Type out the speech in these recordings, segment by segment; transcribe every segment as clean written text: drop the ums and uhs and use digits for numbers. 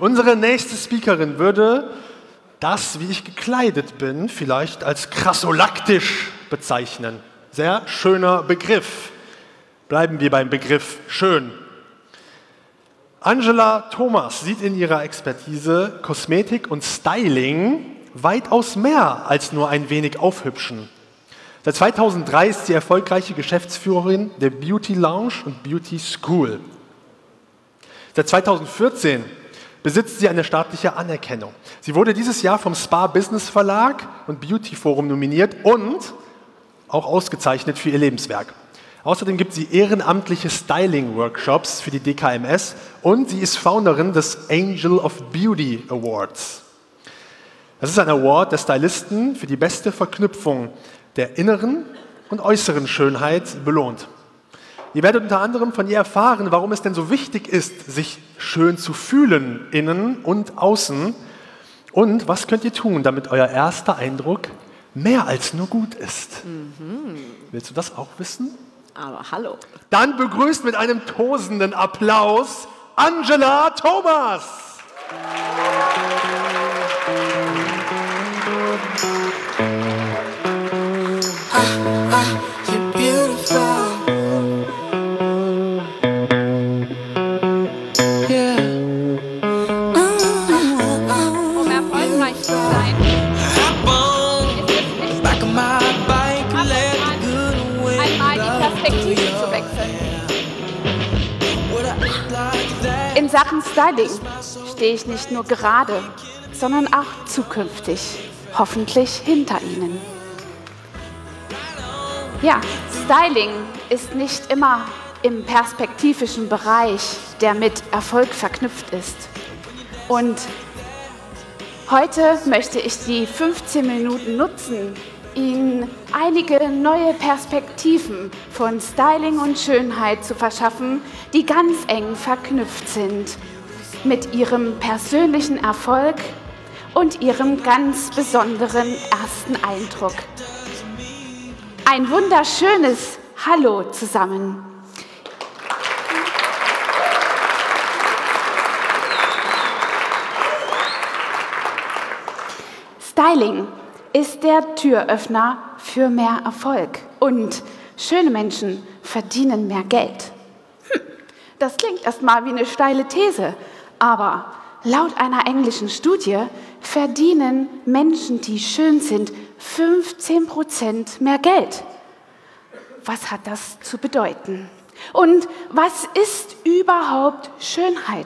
Unsere nächste Speakerin würde das, wie ich gekleidet bin, vielleicht als krassolaktisch bezeichnen. Sehr schöner Begriff. Bleiben wir beim Begriff schön. Angela Thomas sieht in ihrer Expertise Kosmetik und Styling weitaus mehr als nur ein wenig aufhübschen. Seit 2003 ist sie erfolgreiche Geschäftsführerin der Beauty Lounge und Beauty School. Seit 2014 besitzt sie eine staatliche Anerkennung. Sie wurde dieses Jahr vom Spa Business Verlag und Beauty Forum nominiert und auch ausgezeichnet für ihr Lebenswerk. Außerdem gibt sie ehrenamtliche Styling-Workshops für die DKMS und sie ist Founderin des Angel of Beauty Awards. Das ist ein Award der Stylisten für die beste Verknüpfung der inneren und äußeren Schönheit belohnt. Ihr werdet unter anderem von ihr erfahren, warum es denn so wichtig ist, sich schön zu fühlen, innen und außen. Und was könnt ihr tun, damit euer erster Eindruck mehr als nur gut ist. Willst du das auch wissen? Aber hallo. Dann begrüßt mit einem tosenden Applaus Angela Thomas. You're beautiful. Yeah. Um erfolgreich zu sein, ist es wichtig, einmal die Perspektive zu wechseln. In Sachen Styling stehe ich nicht nur gerade, sondern auch zukünftig, hoffentlich hinter Ihnen. Ja, Styling ist nicht immer im perspektivischen Bereich, der mit Erfolg verknüpft ist. Und heute möchte ich die 15 Minuten nutzen, Ihnen einige neue Perspektiven von Styling und Schönheit zu verschaffen, die ganz eng verknüpft sind mit Ihrem persönlichen Erfolg und Ihrem ganz besonderen ersten Eindruck. Ein wunderschönes Hallo zusammen. Styling ist der Türöffner für mehr Erfolg und schöne Menschen verdienen mehr Geld. Das klingt erstmal wie eine steile These, aber laut einer englischen Studie verdienen Menschen, die schön sind, 15% mehr Geld. Was hat das zu bedeuten? Und was ist überhaupt Schönheit?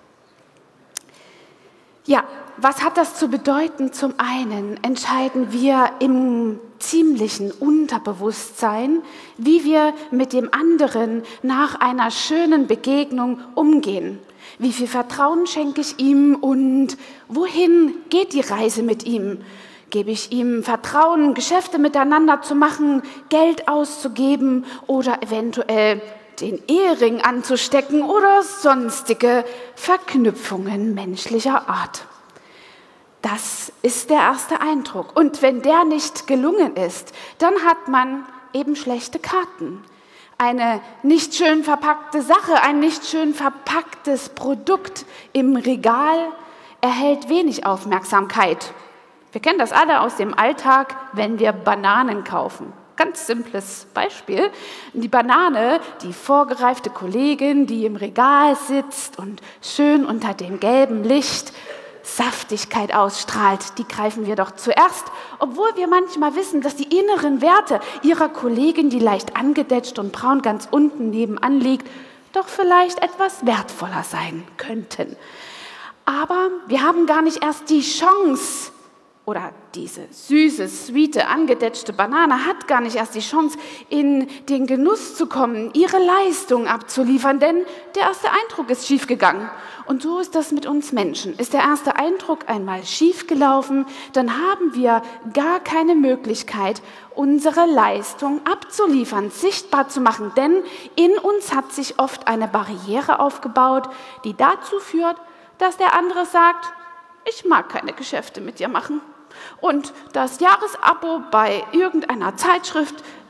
Ja, was hat das zu bedeuten? Zum einen entscheiden wir im ziemlichen Unterbewusstsein, wie wir mit dem anderen nach einer schönen Begegnung umgehen. Wie viel Vertrauen schenke ich ihm und wohin geht die Reise mit ihm? Gebe ich ihm Vertrauen, Geschäfte miteinander zu machen, Geld auszugeben oder eventuell den Ehering anzustecken oder sonstige Verknüpfungen menschlicher Art? Das ist der erste Eindruck. Und wenn der nicht gelungen ist, dann hat man eben schlechte Karten. Eine nicht schön verpackte Sache, ein nicht schön verpacktes Produkt im Regal erhält wenig Aufmerksamkeit. Wir kennen das alle aus dem Alltag, wenn wir Bananen kaufen. Ganz simples Beispiel. Die Banane, die vorgereifte Kollegin, die im Regal sitzt und schön unter dem gelben Licht Saftigkeit ausstrahlt, die greifen wir doch zuerst, obwohl wir manchmal wissen, dass die inneren Werte ihrer Kollegin, die leicht angedetscht und braun ganz unten nebenan liegt, doch vielleicht etwas wertvoller sein könnten. Aber wir haben gar nicht erst die Chance, oder diese süße, sweete, angedetschte Banane hat gar nicht erst die Chance, in den Genuss zu kommen, ihre Leistung abzuliefern, denn der erste Eindruck ist schiefgegangen. Und so ist das mit uns Menschen. Ist der erste Eindruck einmal schiefgelaufen, dann haben wir gar keine Möglichkeit, unsere Leistung abzuliefern, sichtbar zu machen. Denn in uns hat sich oft eine Barriere aufgebaut, die dazu führt, dass der andere sagt, ich mag keine Geschäfte mit dir machen. Und das Jahresabo bei irgendeiner Zeitschrift,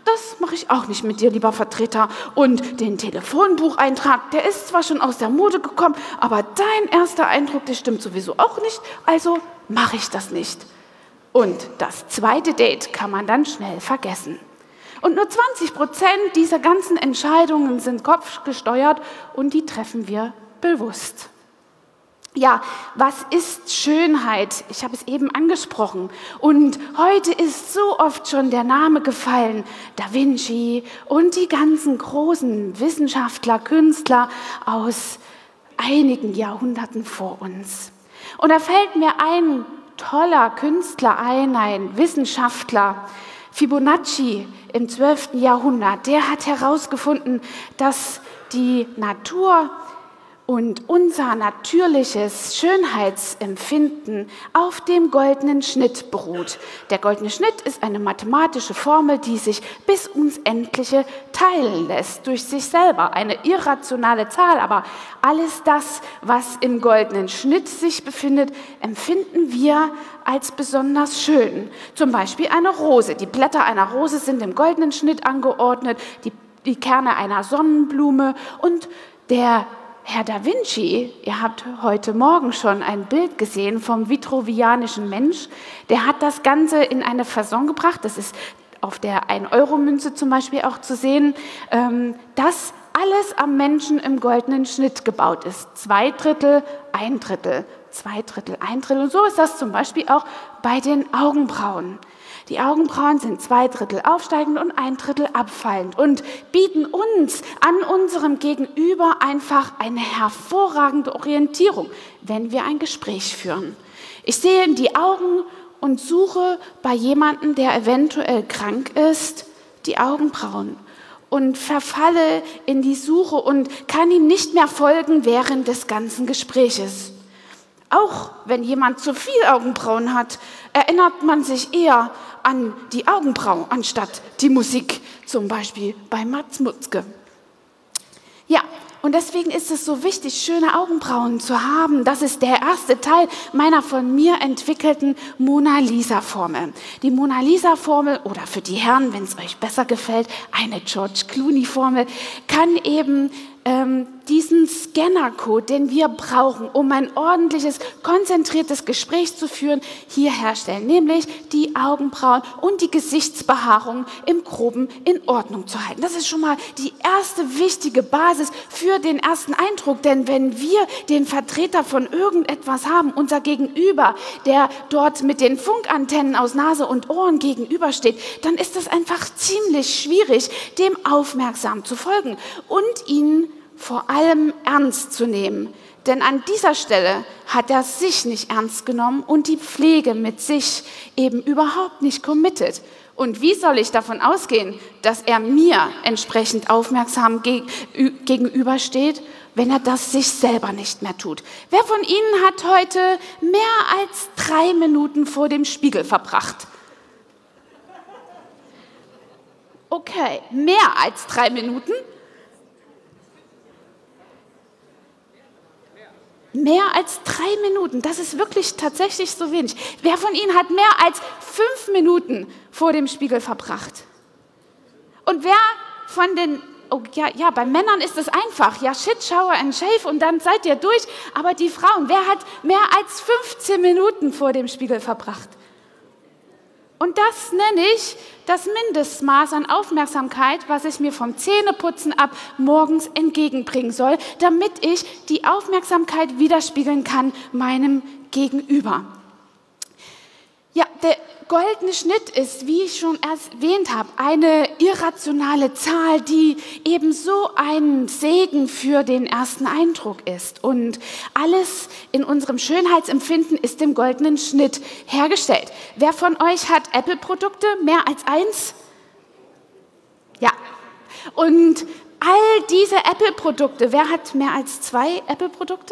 das mache ich auch nicht mit dir, lieber Vertreter. Und den Telefonbucheintrag, der ist zwar schon aus der Mode gekommen, aber dein erster Eindruck, der stimmt sowieso auch nicht, also mache ich das nicht. Und das zweite Date kann man dann schnell vergessen. Und nur 20% dieser ganzen Entscheidungen sind kopfgesteuert und die treffen wir bewusst. Ja, was ist Schönheit? Ich habe es eben angesprochen. Und heute ist so oft schon der Name gefallen, Da Vinci und die ganzen großen Wissenschaftler, Künstler aus einigen Jahrhunderten vor uns. Und da fällt mir ein toller Künstler ein Wissenschaftler, Fibonacci im 12. Jahrhundert. Der hat herausgefunden, dass die Natur und unser natürliches Schönheitsempfinden auf dem goldenen Schnitt beruht. Der goldene Schnitt ist eine mathematische Formel, die sich bis ins Endliche teilen lässt durch sich selber. Eine irrationale Zahl, aber alles das, was im goldenen Schnitt sich befindet, empfinden wir als besonders schön. Zum Beispiel eine Rose. Die Blätter einer Rose sind im goldenen Schnitt angeordnet, die Kerne einer Sonnenblume und der Herr Da Vinci, ihr habt heute Morgen schon ein Bild gesehen vom vitruvianischen Mensch, der hat das Ganze in eine Fasson gebracht, das ist auf der 1-Euro-Münze zum Beispiel auch zu sehen, dass alles am Menschen im goldenen Schnitt gebaut ist. 2/3, 1/3, 2/3, 1/3 und so ist das zum Beispiel auch bei den Augenbrauen. Die Augenbrauen sind 2/3 aufsteigend und 1/3 abfallend und bieten uns an unserem Gegenüber einfach eine hervorragende Orientierung, wenn wir ein Gespräch führen. Ich sehe in die Augen und suche bei jemandem, der eventuell krank ist, die Augenbrauen und verfalle in die Suche und kann ihm nicht mehr folgen während des ganzen Gespräches. Auch wenn jemand zu viel Augenbrauen hat, erinnert man sich eher an die Augenbrauen anstatt die Musik, zum Beispiel bei Mats Mutzke. Ja, und deswegen ist es so wichtig, schöne Augenbrauen zu haben. Das ist der erste Teil meiner von mir entwickelten Mona Lisa-Formel. Die Mona Lisa-Formel, oder für die Herren, wenn es euch besser gefällt, eine George Clooney-Formel, kann eben diesen Scannercode, den wir brauchen, um ein ordentliches, konzentriertes Gespräch zu führen, hier herstellen, nämlich die Augenbrauen und die Gesichtsbehaarung im Groben in Ordnung zu halten. Das ist schon mal die erste wichtige Basis für den ersten Eindruck, denn wenn wir den Vertreter von irgendetwas haben, unser Gegenüber, der dort mit den Funkantennen aus Nase und Ohren gegenübersteht, dann ist es einfach ziemlich schwierig, dem aufmerksam zu folgen und ihn vor allem ernst zu nehmen. Denn an dieser Stelle hat er sich nicht ernst genommen und die Pflege mit sich eben überhaupt nicht committed. Und wie soll ich davon ausgehen, dass er mir entsprechend aufmerksam gegenübersteht, wenn er das sich selber nicht mehr tut? Wer von Ihnen hat heute mehr als 3 Minuten vor dem Spiegel verbracht? Okay, mehr als 3 Minuten? Mehr als 3 Minuten, das ist wirklich tatsächlich so wenig. Wer von Ihnen hat mehr als 5 Minuten vor dem Spiegel verbracht? Und wer von den, bei Männern ist es einfach, shit, shower and shave und dann seid ihr durch. Aber die Frauen, wer hat mehr als 15 Minuten vor dem Spiegel verbracht? Und das nenne ich das Mindestmaß an Aufmerksamkeit, was ich mir vom Zähneputzen ab morgens entgegenbringen soll, damit ich die Aufmerksamkeit widerspiegeln kann meinem Gegenüber. Ja, der goldene Schnitt ist, wie ich schon erwähnt habe, eine irrationale Zahl, die ebenso ein Segen für den ersten Eindruck ist. Und alles in unserem Schönheitsempfinden ist im goldenen Schnitt hergestellt. Wer von euch hat Apple-Produkte? Mehr als 1? Ja. Und all diese Apple-Produkte, wer hat mehr als 2 Apple-Produkte?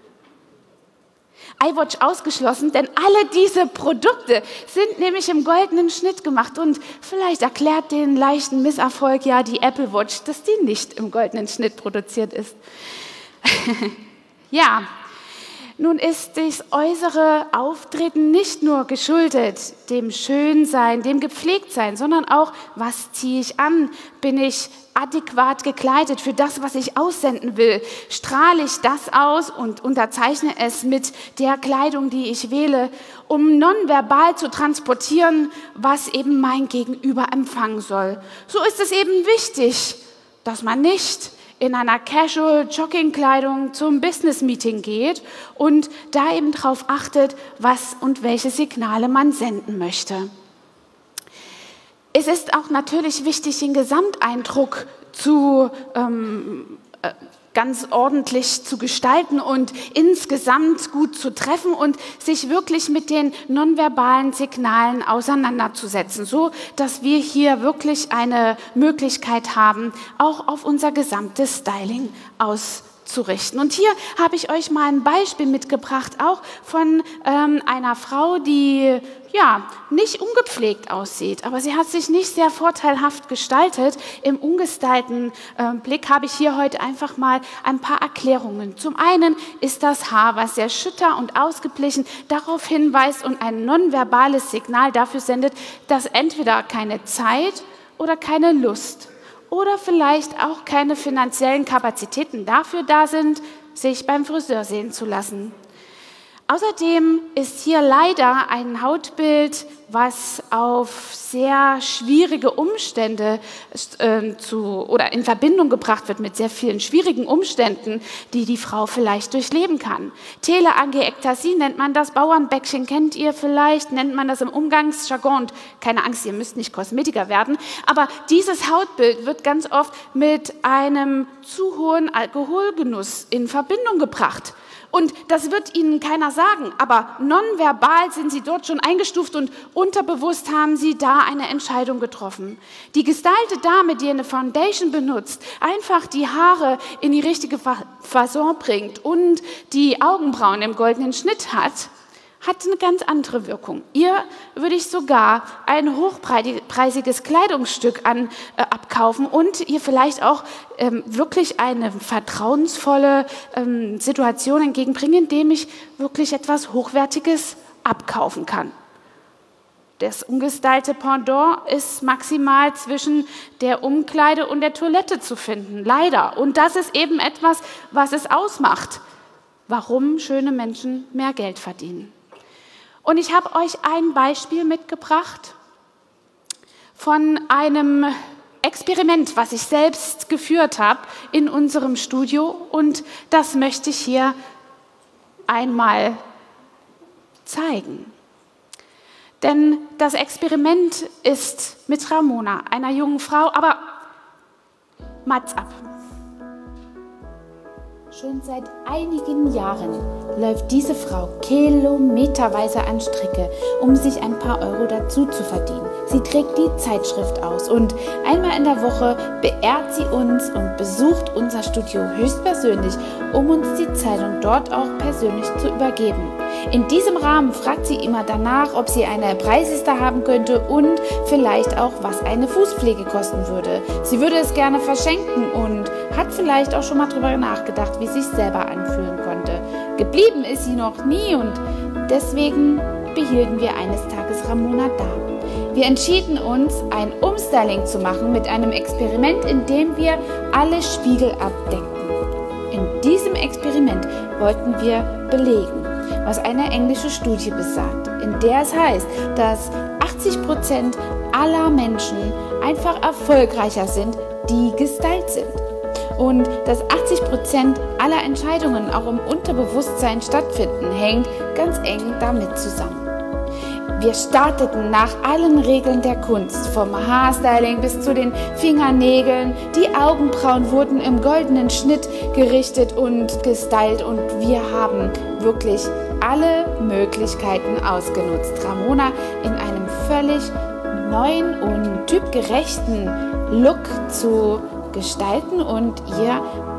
iWatch ausgeschlossen, denn alle diese Produkte sind nämlich im goldenen Schnitt gemacht und vielleicht erklärt den leichten Misserfolg ja die Apple Watch, dass die nicht im goldenen Schnitt produziert ist. Ja, Nun ist das äußere Auftreten nicht nur geschuldet dem Schönsein, dem Gepflegtsein, sondern auch, was ziehe ich an? Bin ich adäquat gekleidet für das, was ich aussenden will? Strahle ich das aus und unterzeichne es mit der Kleidung, die ich wähle, um nonverbal zu transportieren, was eben mein Gegenüber empfangen soll? So ist es eben wichtig, dass man nicht in einer Casual-Jogging-Kleidung zum Business-Meeting geht und da eben darauf achtet, was und welche Signale man senden möchte. Es ist auch natürlich wichtig, den Gesamteindruck ganz ordentlich zu gestalten und insgesamt gut zu treffen und sich wirklich mit den nonverbalen Signalen auseinanderzusetzen, so dass wir hier wirklich eine Möglichkeit haben, auch auf unser gesamtes Styling auszurichten. Und hier habe ich euch mal ein Beispiel mitgebracht, auch von einer Frau, die nicht ungepflegt aussieht, aber sie hat sich nicht sehr vorteilhaft gestaltet. Im ungestylten Blick habe ich hier heute einfach mal ein paar Erklärungen. Zum einen ist das Haar, was sehr schütter und ausgeglichen darauf hinweist und ein nonverbales Signal dafür sendet, dass entweder keine Zeit oder keine Lust oder vielleicht auch keine finanziellen Kapazitäten dafür da sind, sich beim Friseur sehen zu lassen. Außerdem ist hier leider ein Hautbild, was auf sehr schwierige Umstände oder in Verbindung gebracht wird mit sehr vielen schwierigen Umständen, die die Frau vielleicht durchleben kann. Teleangiektasie nennt man das, Bauernbäckchen kennt ihr vielleicht, nennt man das im Umgangsjargon. Und keine Angst, ihr müsst nicht Kosmetiker werden, aber dieses Hautbild wird ganz oft mit einem zu hohen Alkoholgenuss in Verbindung gebracht. Und das wird Ihnen keiner sagen, aber nonverbal sind Sie dort schon eingestuft und unterbewusst haben Sie da eine Entscheidung getroffen. Die gestylte Dame, die eine Foundation benutzt, einfach die Haare in die richtige Fasson bringt und die Augenbrauen im goldenen Schnitt hat eine ganz andere Wirkung. Ihr würde ich sogar ein hochpreisiges Kleidungsstück abkaufen und ihr vielleicht auch wirklich eine vertrauensvolle Situation entgegenbringen, indem ich wirklich etwas Hochwertiges abkaufen kann. Das ungestylte Pendant ist maximal zwischen der Umkleide und der Toilette zu finden, leider. Und das ist eben etwas, was es ausmacht, warum schöne Menschen mehr Geld verdienen. Und ich habe euch ein Beispiel mitgebracht von einem Experiment, was ich selbst geführt habe in unserem Studio. Und das möchte ich hier einmal zeigen. Denn das Experiment ist mit Ramona, einer jungen Frau, aber Mats ab. Schon seit einigen Jahren läuft diese Frau kilometerweise an Stricke, um sich ein paar Euro dazu zu verdienen. Sie trägt die Zeitschrift aus und einmal in der Woche beehrt sie uns und besucht unser Studio höchstpersönlich, um uns die Zeitung dort auch persönlich zu übergeben. In diesem Rahmen fragt sie immer danach, ob sie eine Preisliste haben könnte und vielleicht auch, was eine Fußpflege kosten würde. Sie würde es gerne verschenken und hat vielleicht auch schon mal darüber nachgedacht, wie es sich selber anfühlen konnte. Geblieben ist sie noch nie und deswegen behielten wir eines Tages Ramona da. Wir entschieden uns, ein Umstyling zu machen mit einem Experiment, in dem wir alle Spiegel abdeckten. In diesem Experiment wollten wir belegen, was eine englische Studie besagt, in der es heißt, dass 80% aller Menschen einfach erfolgreicher sind, die gestylt sind. Und dass 80% aller Entscheidungen auch im Unterbewusstsein stattfinden, hängt ganz eng damit zusammen. Wir starteten nach allen Regeln der Kunst, vom Haarstyling bis zu den Fingernägeln. Die Augenbrauen wurden im goldenen Schnitt gerichtet und gestylt und wir haben wirklich alle Möglichkeiten ausgenutzt, Ramona in einem völlig neuen und typgerechten Look zu gestalten und ihr ein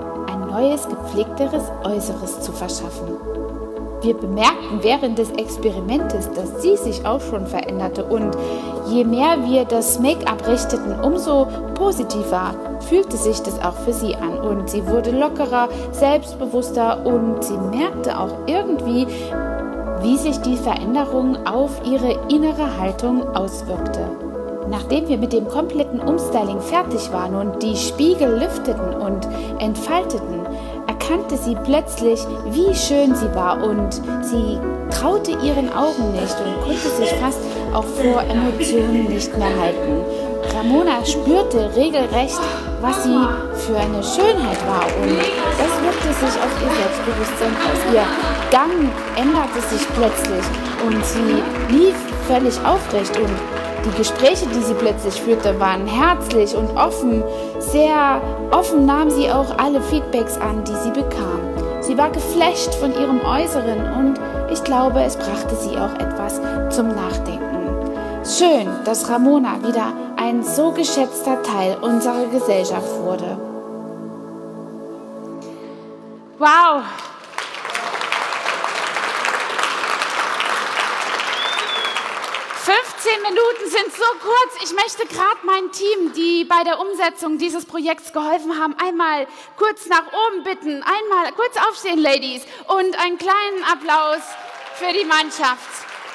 neues, gepflegteres Äußeres zu verschaffen. Wir bemerkten während des Experimentes, dass sie sich auch schon veränderte und je mehr wir das Make-up richteten, umso positiver fühlte sich das auch für sie an und sie wurde lockerer, selbstbewusster und sie merkte auch irgendwie, wie sich die Veränderung auf ihre innere Haltung auswirkte. Nachdem wir mit dem kompletten Umstyling fertig waren und die Spiegel lüfteten und entfalteten, erkannte sie plötzlich, wie schön sie war und sie traute ihren Augen nicht und konnte sich fast auch vor Emotionen nicht mehr halten. Ramona spürte regelrecht, was sie für eine Schönheit war und das wirkte sich auf ihr Selbstbewusstsein aus. Ihr Gang änderte sich plötzlich und sie lief völlig aufrecht und die Gespräche, die sie plötzlich führte, waren herzlich und offen. Sehr offen nahm sie auch alle Feedbacks an, die sie bekam. Sie war geflasht von ihrem Äußeren und ich glaube, es brachte sie auch etwas zum Nachdenken. Schön, dass Ramona wieder ein so geschätzter Teil unserer Gesellschaft wurde. Wow! Minuten sind so kurz. Ich möchte gerade mein Team, die bei der Umsetzung dieses Projekts geholfen haben, einmal kurz nach oben bitten. Einmal kurz aufstehen, Ladies. Und einen kleinen Applaus für die Mannschaft.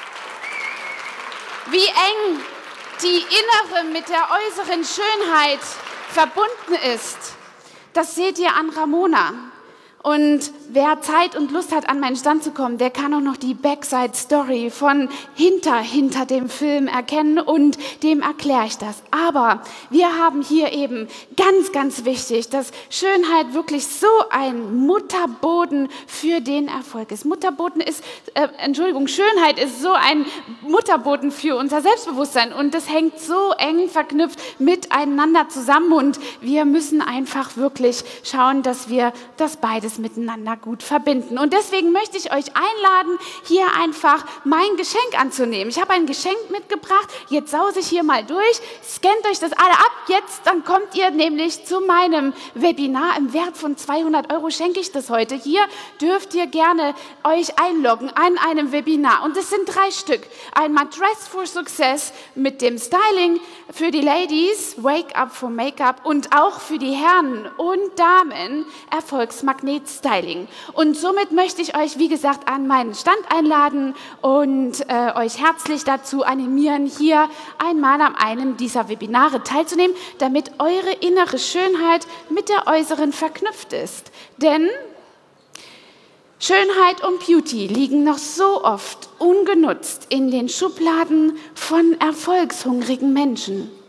Wie eng die innere mit der äußeren Schönheit verbunden ist, das seht ihr an Ramona. Und wer Zeit und Lust hat, an meinen Stand zu kommen, der kann auch noch die Backside-Story von hinter dem Film erkennen und dem erkläre ich das. Aber wir haben hier eben ganz, ganz wichtig, dass Schönheit wirklich so ein Mutterboden für den Erfolg ist. Schönheit ist so ein Mutterboden für unser Selbstbewusstsein und das hängt so eng verknüpft miteinander zusammen und wir müssen einfach wirklich schauen, dass wir das beides miteinander gut verbinden. Und deswegen möchte ich euch einladen, hier einfach mein Geschenk anzunehmen. Ich habe ein Geschenk mitgebracht. Jetzt sause ich hier mal durch. Scannt euch das alle ab. Jetzt, dann kommt ihr nämlich zu meinem Webinar. Im Wert von 200 € schenke ich das heute. Hier dürft ihr gerne euch einloggen an einem Webinar. Und es sind 3 Stück. Einmal Dress for Success mit dem Styling für die Ladies, Wake Up for Make-up und auch für die Herren und Damen Erfolgsmagnet Styling. Und somit möchte ich euch, wie gesagt, an meinen Stand einladen und euch herzlich dazu animieren, hier einmal an einem dieser Webinare teilzunehmen, damit eure innere Schönheit mit der äußeren verknüpft ist. Denn Schönheit und Beauty liegen noch so oft ungenutzt in den Schubladen von erfolgshungrigen Menschen.